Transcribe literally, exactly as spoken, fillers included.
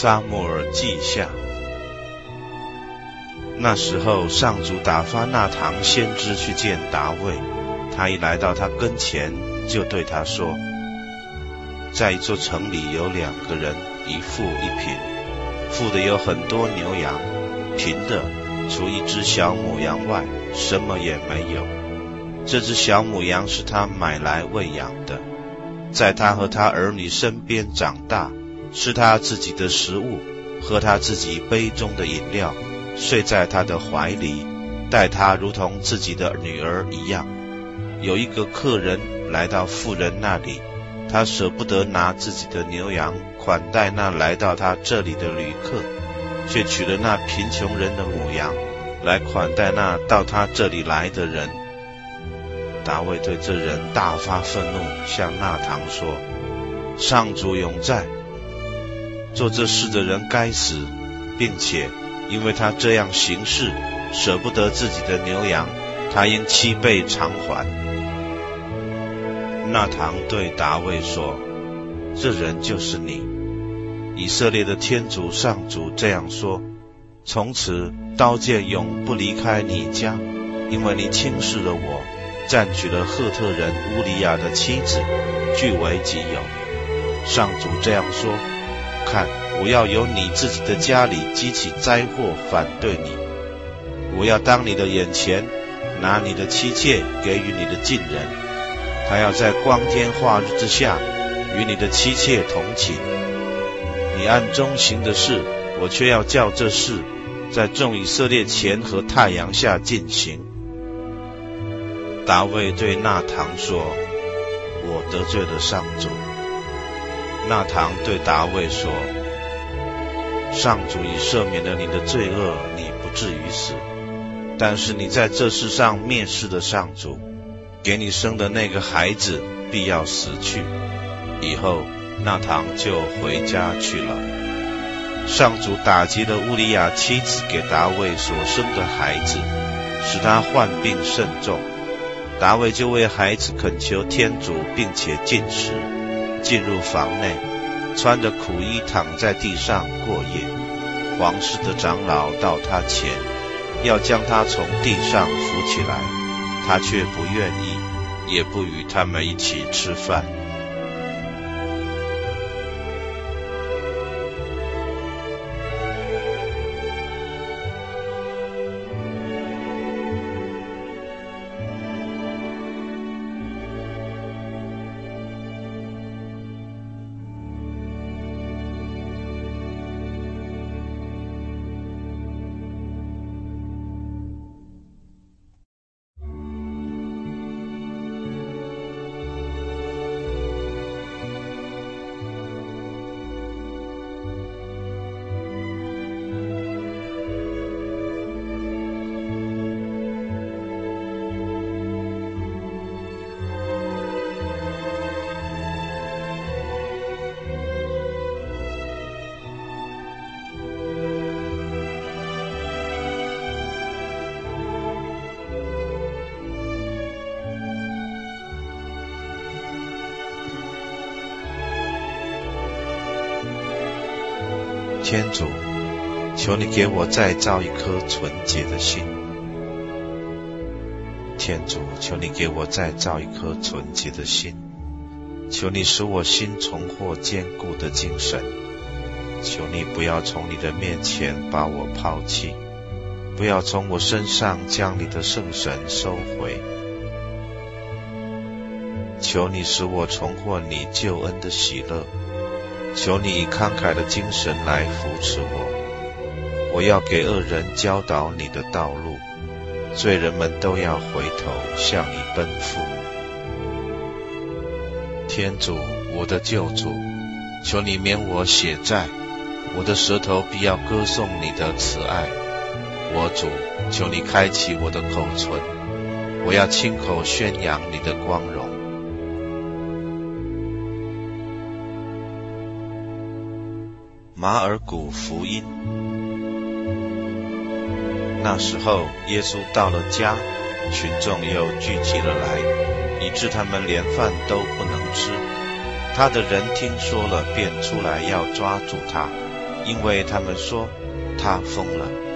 撒母耳记下。那时候，上主打发纳堂先知去见大卫，他一来到他跟前，就对他说：在一座城里有两个人，一富一贫，富的有很多牛羊，贫的除一只小母羊外，什么也没有。这只小母羊是他买来喂养的，在他和他儿女身边长大，吃他自己的食物，喝他自己杯中的饮料，睡在他的怀里，待他如同自己的女儿一样。有一个客人来到富人那里，他舍不得拿自己的牛羊款待那来到他这里的旅客，却取了那贫穷人的母羊来款待那到他这里来的人。大卫对这人大发愤怒，向纳堂说：上主永在，做这事的人该死，并且因为他这样行事，舍不得自己的牛羊，他应七倍偿还。纳堂对大卫说：这人就是你。以色列的天主上主这样说：从此刀剑永不离开你家，因为你轻视了我，占据了赫特人乌利亚的妻子，据为己有。上主这样说：看，我要由你自己的家里激起灾祸反对你，我要当你的眼前拿你的妻妾给予你的近人，他要在光天化日之下与你的妻妾同寝。你暗中行的事，我却要叫这事在众以色列前和太阳下进行。大卫对纳堂说：我得罪了上主。纳堂对大卫说：上主已赦免了你的罪恶，你不至于死，但是你在这世上蔑视了上主，给你生的那个孩子必要死去。以后纳堂就回家去了。上主打击了乌利亚妻子给大卫所生的孩子，使他患病甚重。大卫就为孩子恳求天主，并且进食，进入房内，穿着苦衣躺在地上过夜。皇室的长老到他前，要将他从地上扶起来，他却不愿意，也不与他们一起吃饭。天主，求你给我再造一颗纯洁的心。天主，求你给我再造一颗纯洁的心。求你使我心重获坚固的精神。求你不要从你的面前把我抛弃，不要从我身上将你的圣神收回。求你使我重获你救恩的喜乐。求你以慷慨的精神来扶持我。我要给恶人教导你的道路，罪人们都要回头向你奔赴。天主，我的救主，求你免我血债，我的舌头必要歌颂你的慈爱。我主，求你开启我的口唇，我要亲口宣扬你的光荣。马尔谷福音。那时候，耶稣到了家，群众又聚集了来，以致他们连饭都不能吃。他的人听说了，便出来要抓住他， 因为他们说他疯了。